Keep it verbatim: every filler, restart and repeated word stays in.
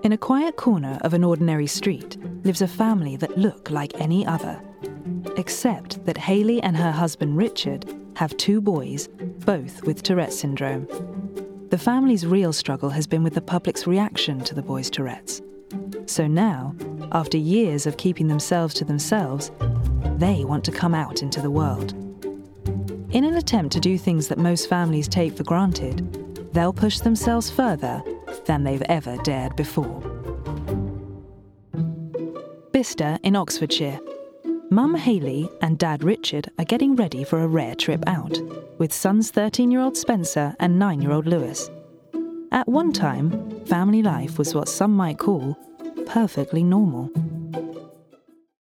In a quiet corner of an ordinary street lives a family that look like any other. Except that Hayley and her husband Richard have two boys, both with Tourette's syndrome. The family's real struggle has been with the public's reaction to the boys' Tourette's. So now, after years of keeping themselves to themselves, they want to come out into the world. In an attempt to do things that most families take for granted, they'll push themselves further than they've ever dared before. Bicester in Oxfordshire. Mum Hayley and Dad Richard are getting ready for a rare trip out, with sons thirteen-year-old Spencer and nine-year-old Lewis. At one time, family life was what some might call perfectly normal.